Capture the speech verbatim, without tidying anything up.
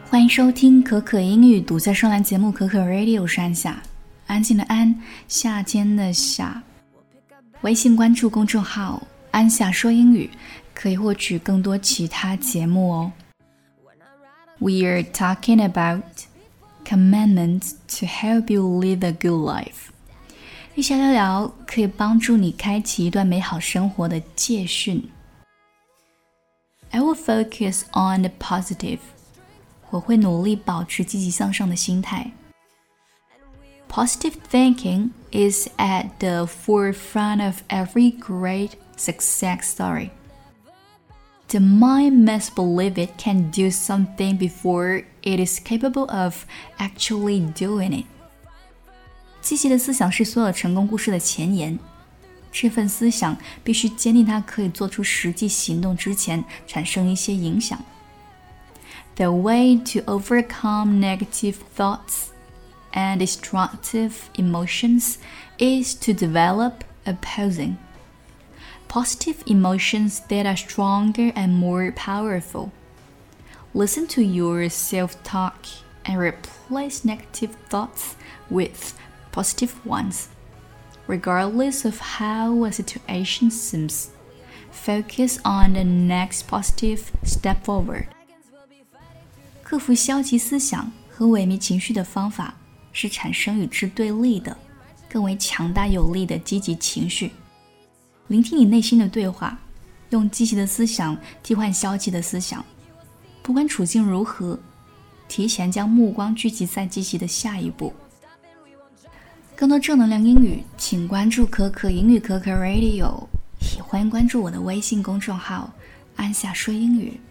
欢迎收听可可英语独家专栏节目可可 Radio， 我是安夏，安静的安，夏天的夏。微信关注公众号安夏说英语，可以获取更多其他节目哦。We are talking about commandments to help you live a good life。一起聊聊可以帮助你开启一段美好生活的戒训。I will focus on the positive。我会努力保持积极向上的心态。Positive thinking is at the forefront of every great success story. The mind must believe it can do something before it is capable of actually doing it. 积极的思想是所有成功故事的前言。这份思想必须坚定它可以做出实际行动之前产生一些影响。The way to overcome negative thoughts and destructive emotions is to develop opposing, positive emotions that are stronger and more powerful. Listen to your self-talk and replace negative thoughts with positive ones. Regardless of how a situation seems, focus on the next positive step forward.克服消极思想和萎靡情绪的方法是产生与之对立的更为强大有力的积极情绪。聆听你内心的对话，用积极的思想替换消极的思想，不管处境如何，提前将目光聚集在积极的下一步。更多正能量英语请关注可可英语可可 Radio， 也欢迎关注我的微信公众号安夏说英语。